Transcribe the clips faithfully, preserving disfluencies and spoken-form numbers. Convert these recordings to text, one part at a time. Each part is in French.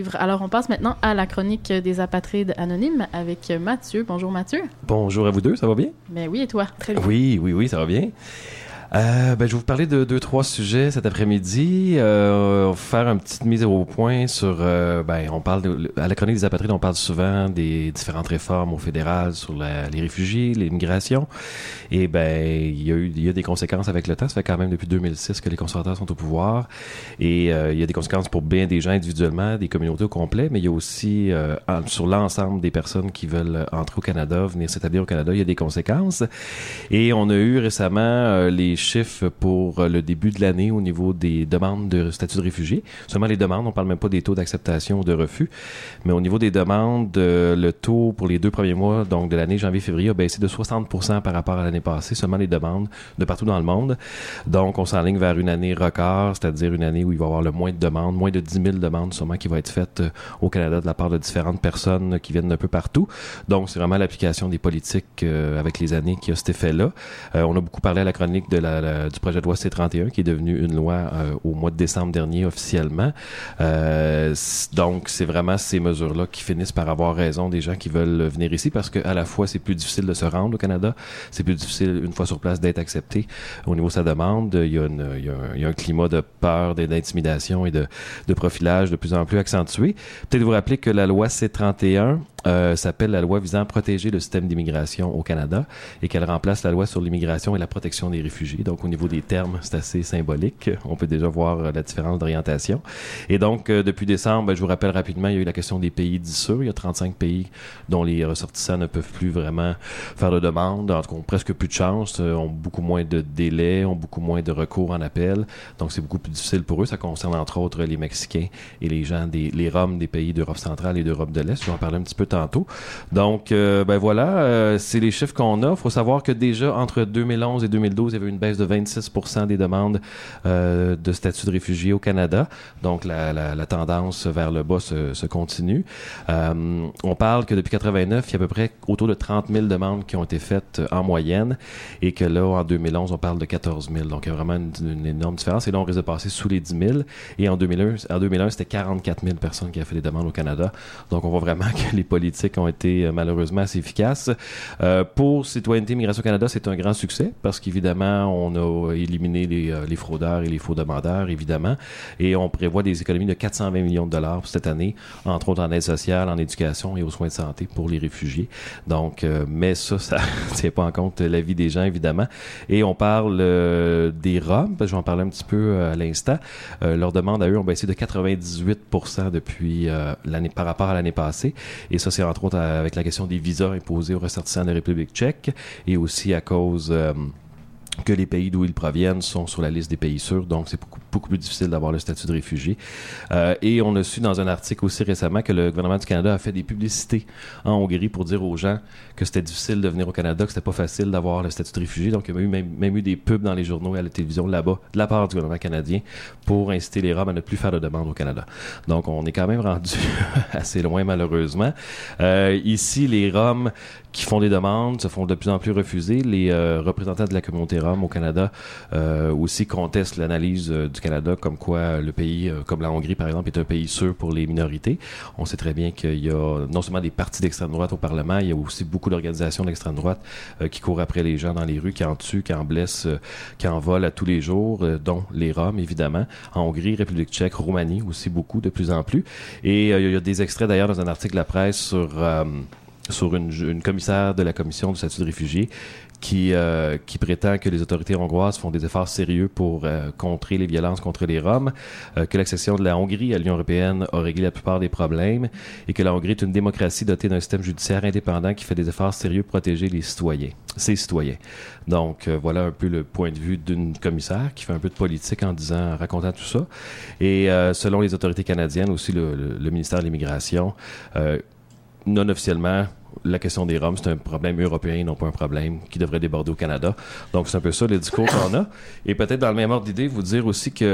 suivre. Alors, on passe maintenant à la chronique des apatrides anonymes avec Mathieu. Bonjour Mathieu. Bonjour à vous deux, ça va bien? Ben oui, et toi? Très bien. Oui, oui, oui, ça va bien. Euh, ben, je vais vous parler de deux, trois sujets cet après-midi. Euh, on va faire une petite mise au point sur... Euh, ben, on parle de, à la chronique des apatrides, on parle souvent des différentes réformes au fédéral sur la, les réfugiés, l'immigration. Et ben, il y a eu il y a des conséquences avec le temps. Ça fait quand même depuis deux mille six que les conservateurs sont au pouvoir. Et euh, il y a des conséquences pour bien des gens individuellement, des communautés au complet, mais il y a aussi euh, en, sur l'ensemble des personnes qui veulent entrer au Canada, venir s'établir au Canada, il y a des conséquences. Et on a eu récemment euh, les chiffres pour le début de l'année au niveau des demandes de statut de réfugié. Seulement les demandes, on parle même pas des taux d'acceptation ou de refus, mais au niveau des demandes, euh, le taux pour les deux premiers mois, donc de l'année janvier-février, a baissé de soixante pour cent par rapport à l'année passée, seulement les demandes de partout dans le monde. Donc, on s'enligne vers une année record, c'est-à-dire une année où il va y avoir le moins de demandes, moins de dix mille demandes sûrement qui vont être faites euh, au Canada de la part de différentes personnes qui viennent d'un peu partout. Donc, c'est vraiment l'application des politiques euh, avec les années qui a cet effet-là. Euh, on a beaucoup parlé à la chronique de la, la, du projet de loi C trente et un qui est devenu une loi euh, au mois de décembre dernier officiellement. Euh, donc, c'est vraiment ces mesures-là qui finissent par avoir raison des gens qui veulent venir ici parce que à la fois, c'est plus difficile de se rendre au Canada, c'est plus difficile, une fois sur place, d'être accepté au niveau de sa demande. Il y a, une, il y a, un, il y a un climat de peur, d'intimidation et de, de profilage de plus en plus accentué. Peut-être vous rappeler que la loi C trente et un euh, s'appelle la loi visant à protéger le système d'immigration au Canada et qu'elle remplace la loi sur l'immigration et la protection des réfugiés. Donc, au niveau des termes, c'est assez symbolique. On peut déjà voir la différence d'orientation. Et donc, euh, depuis décembre, ben, je vous rappelle rapidement, il y a eu la question des pays dits sûrs. Il y a trente-cinq pays dont les ressortissants ne peuvent plus vraiment faire de demande, en tout cas, ont presque plus de chance, euh, ont beaucoup moins de délais, ont beaucoup moins de recours en appel. Donc, c'est beaucoup plus difficile pour eux. Ça concerne, entre autres, les Mexicains et les gens, des, les Roms des pays d'Europe centrale et d'Europe de l'Est. Je vais en parler un petit peu tantôt. Donc, euh, ben voilà, euh, c'est les chiffres qu'on a. Il faut savoir que déjà, entre deux mille onze et deux mille douze, il y avait une baisse de vingt-six pour cent des demandes euh, de statut de réfugié au Canada. Donc, la, la, la tendance vers le bas se, se continue. Euh, on parle que depuis quatre-vingt-neuf, il y a à peu près autour de trente mille demandes qui ont été faites en moyenne et que là, en deux mille onze, on parle de quatorze mille. Donc, il y a vraiment une, une énorme différence. Et là, on risque de passer sous les dix mille. Et en deux mille un, en deux mille un, c'était quarante-quatre mille personnes qui avaient fait des demandes au Canada. Donc, on voit vraiment que les politiques ont été euh, malheureusement assez efficaces. Euh, pour Citoyenneté Migration Canada, c'est un grand succès parce qu'évidemment, on a éliminé les, euh, les fraudeurs et les faux demandeurs, évidemment. Et on prévoit des économies de quatre cent vingt millions de dollars pour cette année, entre autres en aide sociale, en éducation et aux soins de santé pour les réfugiés. Donc, euh, mais ça, ça ne tient pas en compte la vie des gens, évidemment. Et on parle euh, des Roms, parce que je vais en parler un petit peu euh, à l'instant. Euh, leurs demandes à eux ont baissé de quatre-vingt-dix-huit pour cent depuis euh, l'année par rapport à l'année passée. Et ça, c'est entre autres avec la question des visas imposés aux ressortissants de la République tchèque et aussi à cause... Euh, que les pays d'où ils proviennent sont sur la liste des pays sûrs, donc c'est beaucoup, beaucoup plus difficile d'avoir le statut de réfugié. Euh, et on a su dans un article aussi récemment que le gouvernement du Canada a fait des publicités en Hongrie pour dire aux gens que c'était difficile de venir au Canada, que c'était pas facile d'avoir le statut de réfugié. Donc il y a eu même, même eu des pubs dans les journaux et à la télévision là-bas de la part du gouvernement canadien pour inciter les Roms à ne plus faire de demande au Canada. Donc on est quand même rendu assez loin malheureusement. Euh, ici, les Roms qui font des demandes se font de plus en plus refuser. Les euh, représentants de la communauté Rom au Canada euh, aussi contestent l'analyse euh, du Canada comme quoi le pays, euh, comme la Hongrie par exemple, est un pays sûr pour les minorités. On sait très bien qu'il y a non seulement des partis d'extrême droite au Parlement, il y a aussi beaucoup d'organisations d'extrême droite euh, qui courent après les gens dans les rues, qui en tuent, qui en blessent, euh, qui en volent à tous les jours, euh, dont les Roms évidemment. En Hongrie, République tchèque, Roumanie aussi beaucoup, de plus en plus. Et euh, il y a des extraits d'ailleurs dans un article de la presse sur... Euh, sur une, une commissaire de la commission du statut de réfugié qui euh, qui prétend que les autorités hongroises font des efforts sérieux pour euh, contrer les violences contre les Roms, euh, que l'accession de la Hongrie à l'Union européenne a réglé la plupart des problèmes et que la Hongrie est une démocratie dotée d'un système judiciaire indépendant qui fait des efforts sérieux pour protéger les citoyens, ses citoyens. Donc euh, voilà un peu le point de vue d'une commissaire qui fait un peu de politique en disant, en racontant tout ça. Et euh, selon les autorités canadiennes aussi, le, le, le ministère de l'Immigration, euh, non officiellement, la question des Roms, c'est un problème européen, non pas un problème qui devrait déborder au Canada. Donc, c'est un peu ça le discours qu'on a. Et peut-être dans le même ordre d'idée, vous dire aussi que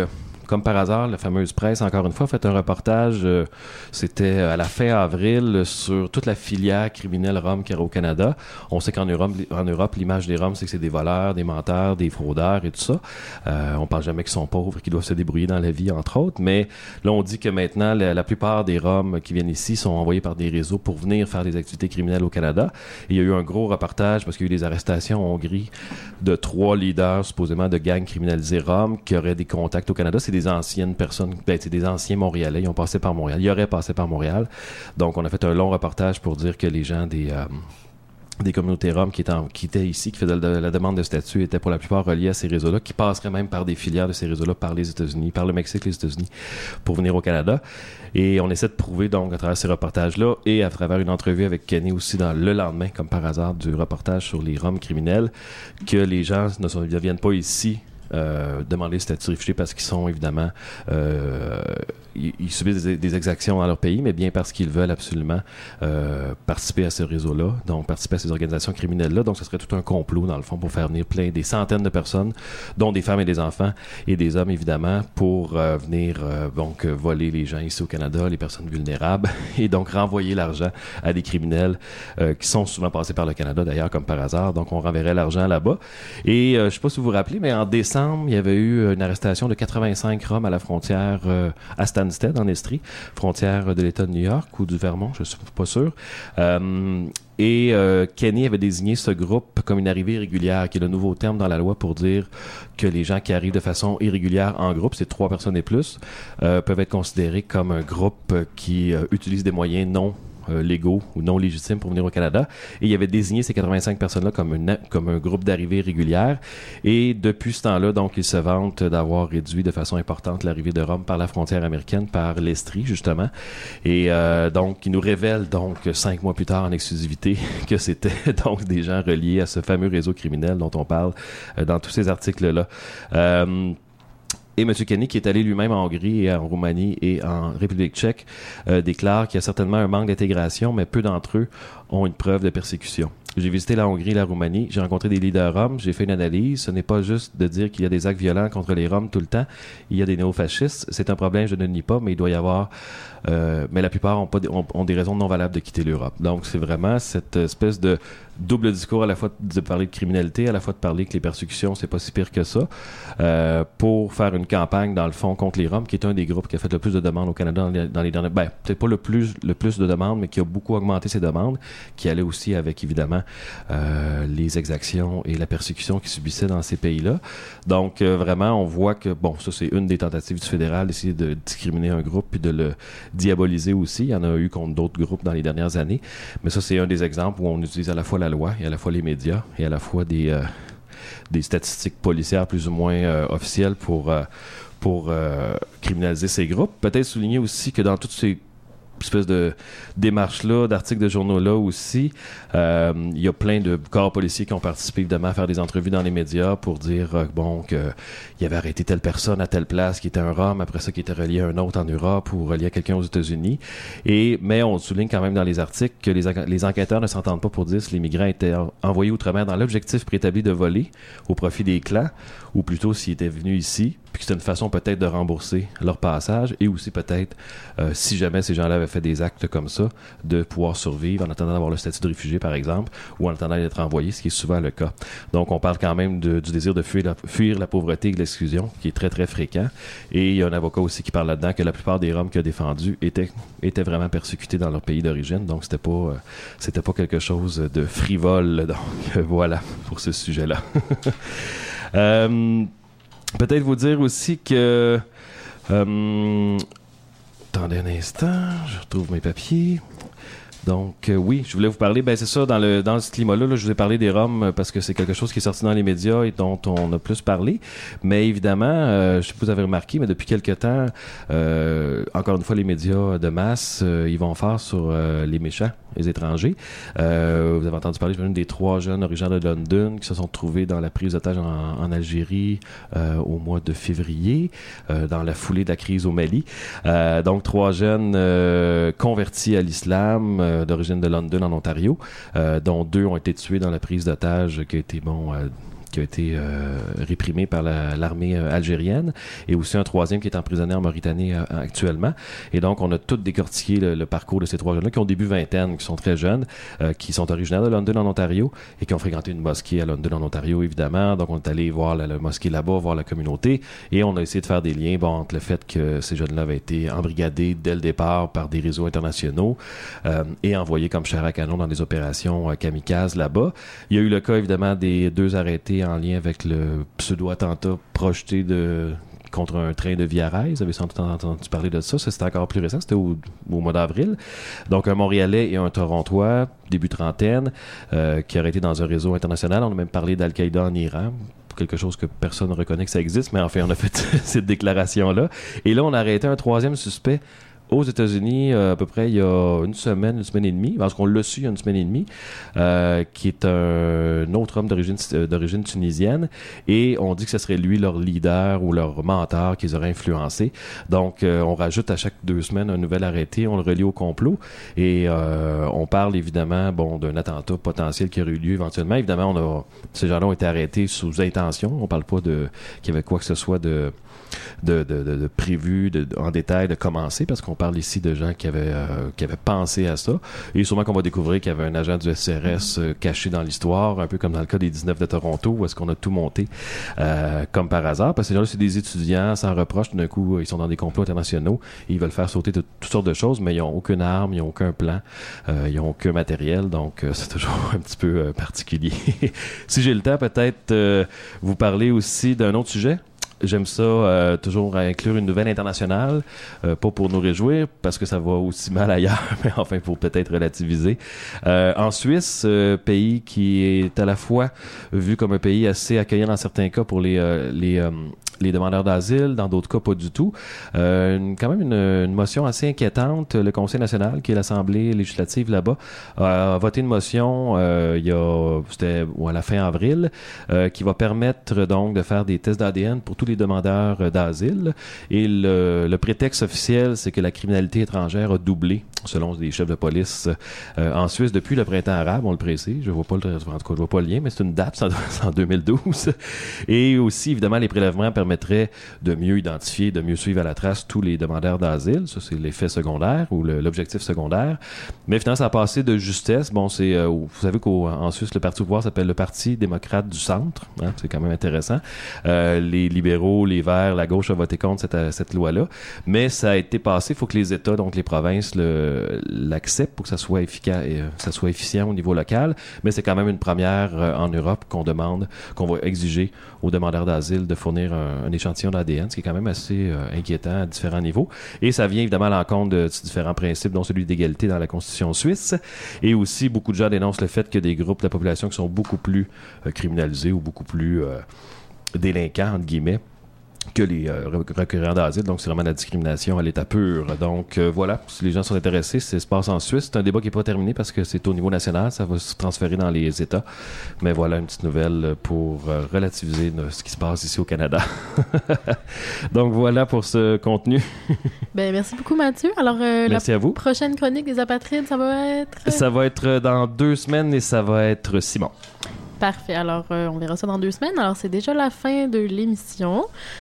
comme par hasard, la fameuse presse, encore une fois, a fait un reportage, euh, c'était à la fin avril, sur toute la filière criminelle rhum qu'il y a au Canada. On sait qu'en Europe, en Europe, l'image des Roms, c'est que c'est des voleurs, des menteurs, des fraudeurs et tout ça. Euh, on parle jamais qu'ils sont pauvres, qu'ils doivent se débrouiller dans la vie, entre autres. Mais là, on dit que maintenant, la, la plupart des Roms qui viennent ici sont envoyés par des réseaux pour venir faire des activités criminelles au Canada. Et il y a eu un gros reportage, parce qu'il y a eu des arrestations en Hongrie de trois leaders, supposément, de gangs criminalisés Roms qui auraient des contacts au Canada. C'est des anciennes personnes, ben, c'est des anciens Montréalais. Ils ont passé par Montréal. Ils auraient passé par Montréal. Donc, on a fait un long reportage pour dire que les gens des... Euh, des communautés roms qui étaient, en, qui étaient ici, qui faisaient de, de la demande de statut, étaient pour la plupart reliés à ces réseaux-là, qui passeraient même par des filières de ces réseaux-là, par les États-Unis, par le Mexique, les États-Unis, pour venir au Canada. Et on essaie de prouver, donc, à travers ces reportages-là, et à travers une entrevue avec Kenny aussi, dans le lendemain, comme par hasard, du reportage sur les Roms criminels, que les gens ne, sont, ne viennent pas ici Euh, demander le statut de réfugié parce qu'ils sont évidemment euh, ils, ils subissent des, des exactions dans leur pays, mais bien parce qu'ils veulent absolument euh, participer à ce réseau-là, donc participer à ces organisations criminelles-là. Donc ce serait tout un complot dans le fond pour faire venir plein des centaines de personnes, dont des femmes et des enfants et des hommes évidemment, pour euh, venir euh, donc euh, voler les gens ici au Canada, les personnes vulnérables, et donc renvoyer l'argent à des criminels euh, qui sont souvent passés par le Canada d'ailleurs comme par hasard. Donc on renverrait l'argent là-bas. Et euh, je sais pas si vous vous rappelez, mais en décembre il y avait eu une arrestation de quatre-vingt-cinq Roms à la frontière euh, à Stansted, en Estrie, frontière de l'État de New York ou du Vermont, je ne suis pas sûr. Euh, et euh, Kenny avait désigné ce groupe comme une arrivée irrégulière, qui est le nouveau terme dans la loi pour dire que les gens qui arrivent de façon irrégulière en groupe, c'est trois personnes et plus, euh, peuvent être considérés comme un groupe qui euh, utilise des moyens non Euh, légaux ou non légitimes pour venir au Canada. Et il avait désigné ces quatre-vingt-cinq personnes-là comme, une, comme un groupe d'arrivée régulière. Et depuis ce temps-là, donc, ils se vantent d'avoir réduit de façon importante l'arrivée de Roms par la frontière américaine, par l'Estrie, justement. Et euh, donc, ils nous révèlent, donc, cinq mois plus tard, en exclusivité, que c'était donc des gens reliés à ce fameux réseau criminel dont on parle euh, dans tous ces articles-là. Euh, Et M. Kenny, qui est allé lui-même en Hongrie et en Roumanie et en République tchèque, euh, déclare qu'il y a certainement un manque d'intégration, mais peu d'entre eux ont une preuve de persécution. J'ai visité la Hongrie et la Roumanie, j'ai rencontré des leaders roms, j'ai fait une analyse. Ce n'est pas juste de dire qu'il y a des actes violents contre les Roms tout le temps. Il y a des néofascistes. C'est un problème, je ne le nie pas, mais il doit y avoir... Euh, mais la plupart ont, pas, ont, ont des raisons non valables de quitter l'Europe. Donc, c'est vraiment cette espèce de double discours, à la fois de parler de criminalité, à la fois de parler que les persécutions, c'est pas si pire que ça, euh, pour faire une campagne, dans le fond, contre les Roms, qui est un des groupes qui a fait le plus de demandes au Canada dans les, dans les dernières... Ben, peut-être pas le plus, le plus de demandes, mais qui a beaucoup augmenté ses demandes, qui allait aussi avec, évidemment, euh, les exactions et la persécution qu'ils subissaient dans ces pays-là. Donc, euh, vraiment, on voit que, bon, ça, c'est une des tentatives du fédéral, d'essayer de discriminer un groupe puis de le diaboliser aussi. Il y en a eu contre d'autres groupes dans les dernières années. Mais ça, c'est un des exemples où on utilise à la fois la loi et à la fois les médias et à la fois des, euh, des statistiques policières plus ou moins euh, officielles pour, euh, pour euh, criminaliser ces groupes. Peut-être souligner aussi que dans toutes ces espèce de démarche-là, d'articles de journaux-là aussi. Euh, il y a plein de corps policiers qui ont participé évidemment à faire des entrevues dans les médias pour dire euh, bon qu'il avait arrêté telle personne à telle place qui était un Rom, après ça qui était relié à un autre en Europe ou relié à quelqu'un aux États-Unis. Et mais on souligne quand même dans les articles que les, les enquêteurs ne s'entendent pas pour dire si les migrants étaient en, envoyés outre-mer dans l'objectif préétabli de voler au profit des clans ou plutôt s'ils étaient venus ici, puis que c'était une façon peut-être de rembourser leur passage et aussi peut-être, euh, si jamais ces gens-là avaient fait des actes comme ça, de pouvoir survivre en attendant d'avoir le statut de réfugié, par exemple, ou en attendant d'être envoyé, ce qui est souvent le cas. Donc, on parle quand même de, du désir de fuir la, fuir la pauvreté et de l'exclusion, qui est très, très fréquent. Et il y a un avocat aussi qui parle là-dedans que la plupart des Roms qu'il a défendus étaient, étaient vraiment persécutés dans leur pays d'origine. Donc, c'était pas, euh, c'était pas quelque chose de frivole. Donc, euh, voilà, pour ce sujet-là. euh, Peut-être vous dire aussi que... Euh, attendez un instant, je retrouve mes papiers. Donc, euh, oui, je voulais vous parler, ben c'est ça, dans le dans ce climat-là, là, je vous ai parlé des Roms parce que c'est quelque chose qui est sorti dans les médias et dont on a plus parlé. Mais évidemment, euh, je sais pas si vous avez remarqué, mais depuis quelque temps, euh, encore une fois, les médias de masse, euh, ils vont faire sur euh, les méchants, les étrangers. Euh, vous avez entendu parler, je pense, des trois jeunes originaires de London qui se sont trouvés dans la prise d'otage en, en Algérie euh, au mois de février, euh, dans la foulée de la crise au Mali. Euh, donc, trois jeunes euh, convertis à l'islam, euh, d'origine de London en Ontario, euh, dont deux ont été tués dans la prise d'otage qui a été bon euh, qui a été euh, réprimé par la, l'armée euh, algérienne, et aussi un troisième qui est emprisonné en Mauritanie euh, actuellement. Et donc, on a tout décortiqué le, le parcours de ces trois jeunes-là, qui ont début vingtaine, qui sont très jeunes, euh, qui sont originaires de London, en Ontario, et qui ont fréquenté une mosquée à London, en Ontario, évidemment. Donc, on est allé voir la, la mosquée là-bas, voir la communauté, et on a essayé de faire des liens bon, entre le fait que ces jeunes-là avaient été embrigadés dès le départ par des réseaux internationaux euh, et envoyés comme chair à canon dans des opérations euh, kamikazes là-bas. Il y a eu le cas, évidemment, des deux arrêtés en lien avec le pseudo-attentat projeté de contre un train de Via Rail. Vous avez sans doute entendu parler de ça. Ça, c'était encore plus récent. C'était au, au mois d'avril. Donc, un Montréalais et un Torontois, début trentaine, euh, qui auraient été dans un réseau international. On a même parlé d'Al-Qaïda en Iran. Quelque chose que personne ne reconnaît que ça existe, mais enfin, on a fait cette déclaration-là. Et là, on a arrêté un troisième suspect aux États-Unis euh, à peu près il y a une semaine, une semaine et demie, parce qu'on l'a su il y a une semaine et demie, euh, qui est un, un autre homme d'origine, d'origine tunisienne, et on dit que ce serait lui leur leader ou leur mentor qui les aurait influencés. Donc, euh, on rajoute à chaque deux semaines un nouvel arrêté, on le relie au complot, et euh, on parle évidemment bon, d'un attentat potentiel qui aurait eu lieu éventuellement. Évidemment, on a, ces gens-là ont été arrêtés sous intention, on parle pas de qu'il y avait quoi que ce soit de De, de, de, de prévu de, de, en détail de commencer, parce qu'on parle ici de gens qui avaient, euh, qui avaient pensé à ça, et sûrement qu'on va découvrir qu'il y avait un agent du S R S euh, caché dans l'histoire, un peu comme dans le cas des dix-neuf de Toronto, où est-ce qu'on a tout monté euh, comme par hasard, parce que ces gens-là, c'est des étudiants sans reproche, tout d'un coup ils sont dans des complots internationaux et ils veulent faire sauter de, toutes sortes de choses, mais ils n'ont aucune arme, ils n'ont aucun plan, euh, ils n'ont aucun matériel, donc euh, c'est toujours un petit peu euh, particulier. Si j'ai le temps, peut-être euh, vous parler aussi d'un autre sujet. J'aime ça, euh, toujours inclure une nouvelle internationale, euh, pas pour nous réjouir, parce que ça va aussi mal ailleurs, mais enfin pour peut-être relativiser. Euh, en Suisse, euh, pays qui est à la fois vu comme un pays assez accueillant dans certains cas pour les euh, les euh, les demandeurs d'asile, dans d'autres cas pas du tout. Euh, une, quand même une, une motion assez inquiétante. Le Conseil national, qui est l'Assemblée législative là-bas, a voté une motion euh, il y a c'était ou à la fin avril, euh, qui va permettre donc de faire des tests d'A D N pour tous les demandeurs d'asile. Et le, le prétexte officiel, c'est que la criminalité étrangère a doublé, selon des chefs de police euh, en Suisse depuis le printemps arabe, on le précise. Je vois pas le, en tout cas, je vois pas le lien, mais c'est une date, c'est en deux mille douze. Et aussi, évidemment, les prélèvements permettraient de mieux identifier, de mieux suivre à la trace tous les demandeurs d'asile. Ça, c'est l'effet secondaire ou le, l'objectif secondaire. Mais finalement, ça a passé de justesse. Bon, c'est, euh, vous savez qu'en Suisse, le parti au pouvoir s'appelle le Parti démocrate du centre. Hein, c'est quand même intéressant. Euh, les libéraux, les Verts, la gauche a voté contre cette, cette loi-là. Mais ça a été passé. Il faut que les États, donc les provinces, le, l'acceptent pour que ça soit efficace et euh, ça soit efficient au niveau local. Mais c'est quand même une première euh, en Europe qu'on demande, qu'on va exiger aux demandeurs d'asile de fournir un, un échantillon d'A D N, ce qui est quand même assez euh, inquiétant à différents niveaux. Et ça vient évidemment à l'encontre de, de différents principes, dont celui d'égalité dans la Constitution suisse. Et aussi, beaucoup de gens dénoncent le fait que des groupes de la population qui sont beaucoup plus euh, criminalisés ou beaucoup plus euh, délinquants, entre guillemets, que les euh, requérants d'asile. Donc, c'est vraiment la discrimination à l'état pur. Donc, euh, voilà, si les gens sont intéressés, ça se passe en Suisse. C'est un débat qui n'est pas terminé parce que c'est au niveau national. Ça va se transférer dans les États. Mais voilà, une petite nouvelle pour euh, relativiser euh, ce qui se passe ici au Canada. Donc, voilà pour ce contenu. Ben, merci beaucoup, Mathieu. Alors, euh, merci la à vous. Prochaine chronique des apatrides, ça va être... Ça va être dans deux semaines et ça va être Simon. Parfait. Alors, euh, on verra ça dans deux semaines. Alors, c'est déjà la fin de l'émission.